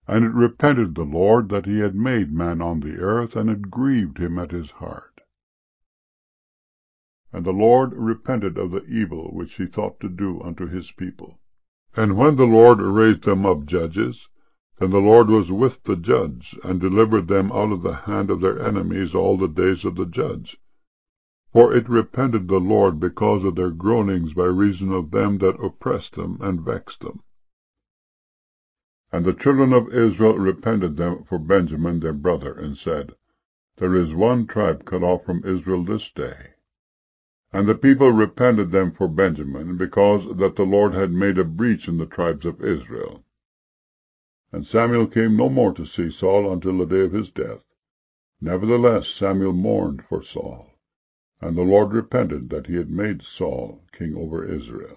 And it repented the Lord that he had made man on the earth, and it grieved him at his heart. And the Lord repented of the evil which he thought to do unto his people. And when the Lord raised them up judges, then the Lord was with the judge, and delivered them out of the hand of their enemies all the days of the judge. For it repented the Lord because of their groanings by reason of them that oppressed them and vexed them. And the children of Israel repented them for Benjamin their brother, and said, There is one tribe cut off from Israel this day. And the people repented them for Benjamin, because that the Lord had made a breach in the tribes of Israel. And Samuel came no more to see Saul until the day of his death. Nevertheless Samuel mourned for Saul, and the Lord repented that he had made Saul king over Israel.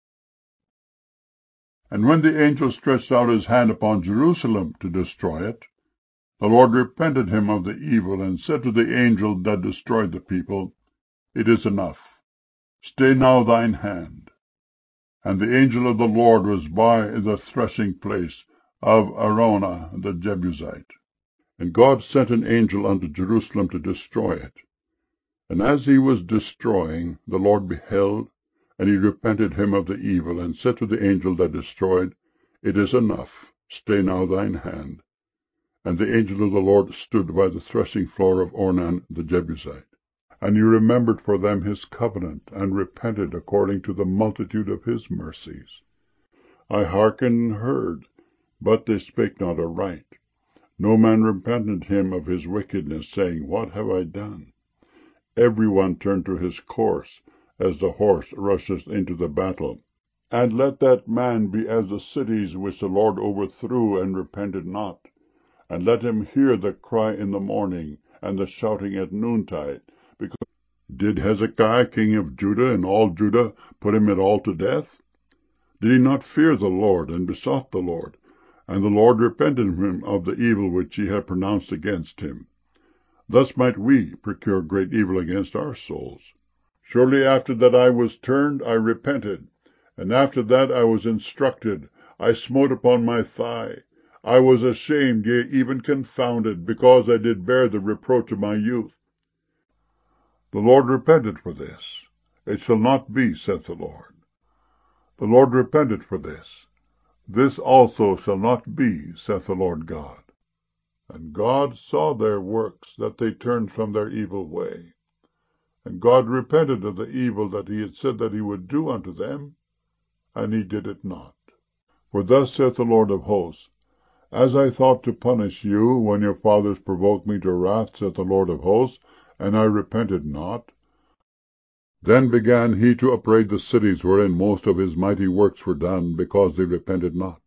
And when the angel stretched out his hand upon Jerusalem to destroy it, the Lord repented him of the evil, and said to the angel that destroyed the people, It is enough. Stay now thine hand. And the angel of the Lord was by the threshing place of Araunah the Jebusite. And God sent an angel unto Jerusalem to destroy it. And as he was destroying, the Lord beheld, and he repented him of the evil, and said to the angel that destroyed, It is enough. Stay now thine hand. And the angel of the Lord stood by the threshing floor of Ornan the Jebusite. And he remembered for them his covenant, and repented according to the multitude of his mercies. I hearkened and heard, but they spake not aright. No man repented him of his wickedness, saying, What have I done? Every one turned to his course, as the horse rusheth into the battle. And let that man be as the cities which the Lord overthrew, and repented not. And let him hear the cry in the morning, and the shouting at noontide. Because did Hezekiah king of Judah and all Judah put him at all to death? Did he not fear the Lord, and besought the Lord? And the Lord repented him of the evil which he had pronounced against him. Thus might we procure great evil against our souls. Surely after that I was turned, I repented, and after that I was instructed, I smote upon my thigh. I was ashamed, yea, even confounded, because I did bear the reproach of my youth. The Lord repented for this. It shall not be, saith the Lord. The Lord repented for this. This also shall not be, saith the Lord God. And God saw their works, that they turned from their evil way. And God repented of the evil that he had said that he would do unto them, and he did it not. For thus saith the Lord of hosts, As I thought to punish you when your fathers provoked me to wrath, saith the Lord of hosts, and I repented not, then began he to upbraid the cities wherein most of his mighty works were done, because they repented not.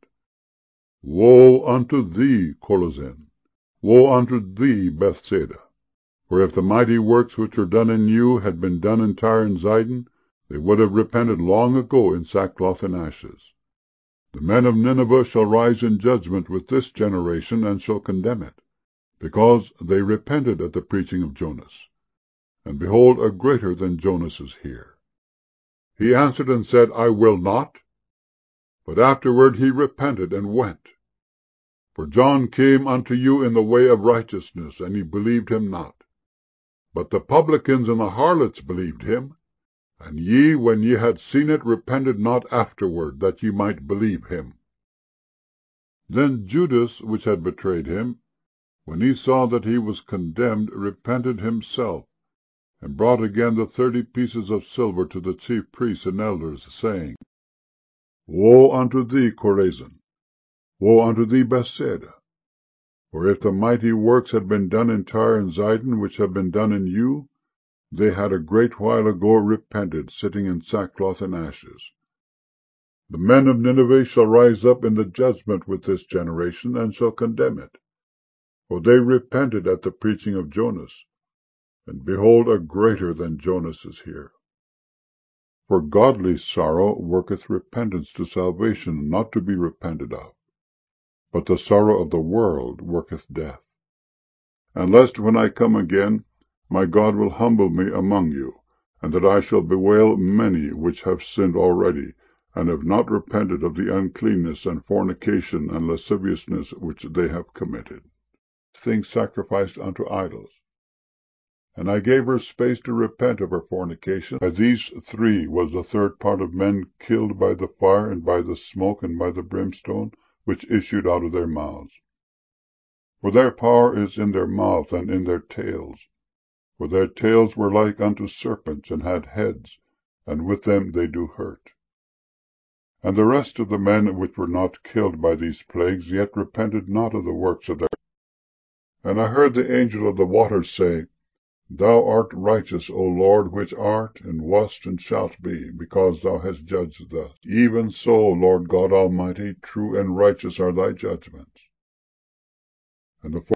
Woe unto thee, Chorazin! Woe unto thee, Bethsaida! For if the mighty works which are done in you had been done in Tyre and Zidon, they would have repented long ago in sackcloth and ashes. The men of Nineveh shall rise in judgment with this generation, and shall condemn it, because they repented at the preaching of Jonas. And behold, a greater than Jonas is here. He answered and said, I will not. But afterward he repented and went. For John came unto you in the way of righteousness, and ye believed him not. But the publicans and the harlots believed him. And ye, when ye had seen it, repented not afterward, that ye might believe him. Then Judas, which had betrayed him, when he saw that he was condemned, repented himself, and brought again the 30 pieces of silver to the chief priests and elders, saying, Woe unto thee, Chorazin! Woe unto thee, Bethsaida! For if the mighty works had been done in Tyre and Zidon, which have been done in you, they had a great while ago repented, sitting in sackcloth and ashes. The men of Nineveh shall rise up in the judgment with this generation, and shall condemn it. For they repented at the preaching of Jonas, and behold, a greater than Jonas is here. For godly sorrow worketh repentance to salvation, not to be repented of. But the sorrow of the world worketh death. And lest when I come again, my God will humble me among you, and that I shall bewail many which have sinned already, and have not repented of the uncleanness and fornication and lasciviousness which they have committed, things sacrificed unto idols. And I gave her space to repent of her fornication. By these three was the third part of men killed by the fire, and by the smoke, and by the brimstone, which issued out of their mouths. For their power is in their mouth and in their tails. For their tails were like unto serpents, and had heads, and with them they do hurt. And the rest of the men which were not killed by these plagues yet repented not of the works of their. And I heard the angel of the waters say, Thou art righteous, O Lord, which art, and wast, and shalt be, because thou hast judged thus. Even so, Lord God Almighty, true and righteous are thy judgments. And the